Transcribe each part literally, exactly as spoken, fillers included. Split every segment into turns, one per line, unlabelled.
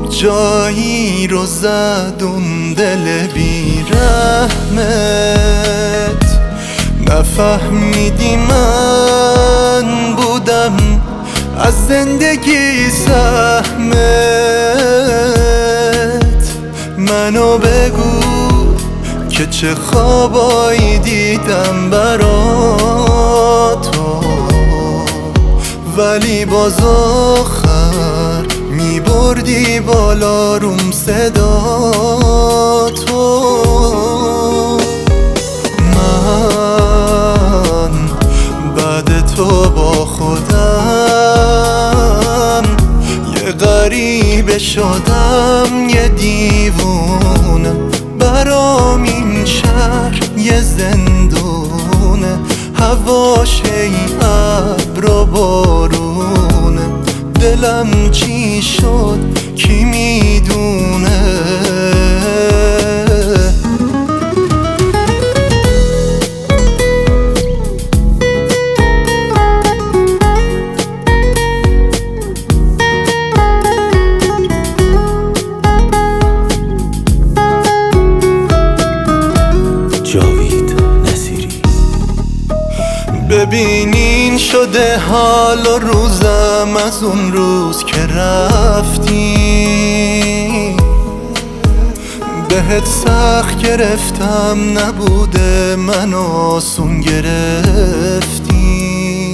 خوب جایی رو زد اون دل بیرحمت، نفهمیدی من بودم از زندگی سهمت. منو بگو که چه خوابایی دیدم برا تو، ولی باز آخر می بردی بالا روم صدا تو. من بعد تو با خودم یه غریبه شدم، یه دیوونه برام این شهر یه زندونه. هواش ای ابر و بارونه، دلم چی شد کی میدونه. ببینین شده حال و روزم از اون روز که رفتی، بهت سخت گرفتم نبوده من آسون گرفتی.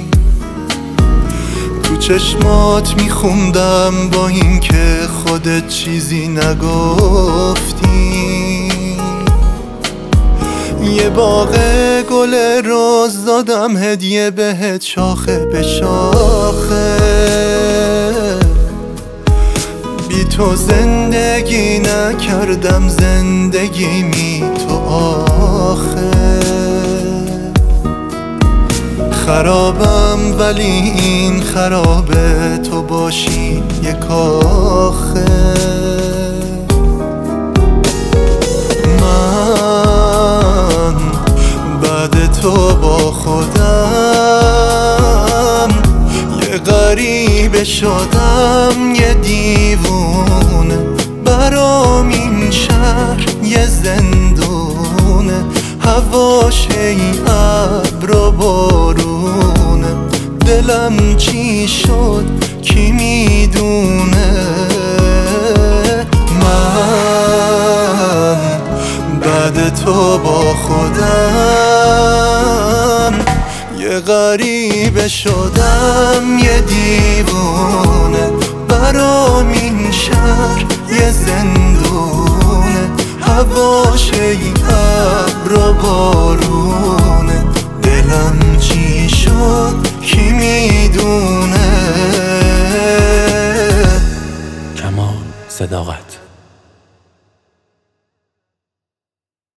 تو چشمات میخوندم با این که خودت چیزی نگفتی. یه باغ گل روز دادم هدیه بهت شاخه به شاخه، بی تو زندگی نکردم زندگی می تو آخه. خرابم ولی این خرابه تو باشی یه کاخه. تو با خودم یه غریبه شدم، یه دیوونه برام این شهر یه زندونه. هواش ای ابر و بارونه، دلم چی شد کی میدونه. من بعد تو با خودم یه غریبه شدم، یه دیوونه برام این شهر یه زندونه. هواش ای ابر و بارونه، دلم چی شد کی میدونه.
کمال صداقت.